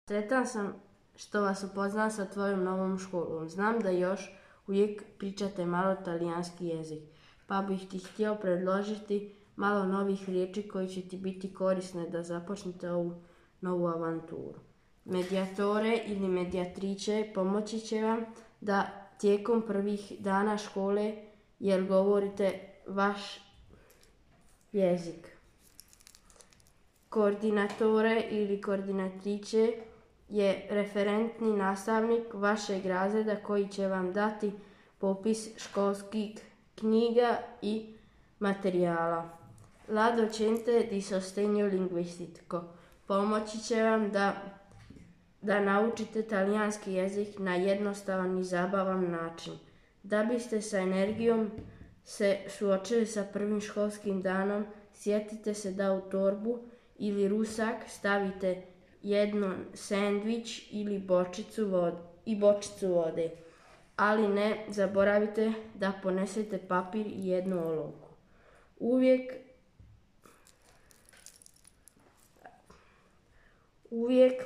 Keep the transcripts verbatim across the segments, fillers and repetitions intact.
Sretan sam što vas upoznam sa tvojom novom školom. Znam da još uvijek pričate malo talijanski jezik, pa bih ti htio predložiti malo novih riječi koji će ti biti korisne da započnete ovu novu avanturu. Mediatore ili mediatrice pomoći će vam da tijekom prvih dana škole, jer govorite vaš jezik. Koordinatore ili koordinatrice je referentni nastavnik vašeg razreda koji će vam dati popis školskih knjiga i materijala. La docente di sostegno linguistico pomoći će vam da, da naučite talijanski jezik na jednostavan i zabavan način. Da biste sa energijom se suočili sa prvim školskim danom, sjetite se da u torbu ili rusak stavite jedno sendvič ili bočicu vode, i bočicu vode, ali ne zaboravite da ponesete papir i jednu olovku. Uvijek uvijek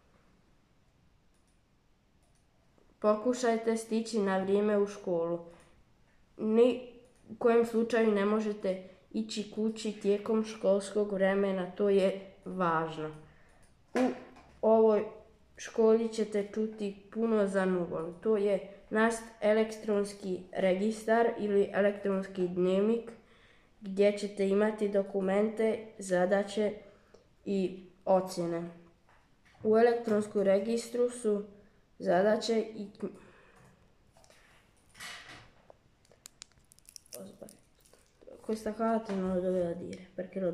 pokušajte stići na vrijeme u školu. Ni u kojem slučaju ne možete ići kući tijekom školskog vremena, to je važno. U ovoj školi ćete čuti puno za nuvolu. To je naš elektronski registar ili elektronski dnevnik gdje ćete imati dokumente, zadaće i ocjene. U elektronskom registru su zadaće i questa carta non lo doveva dire perché lo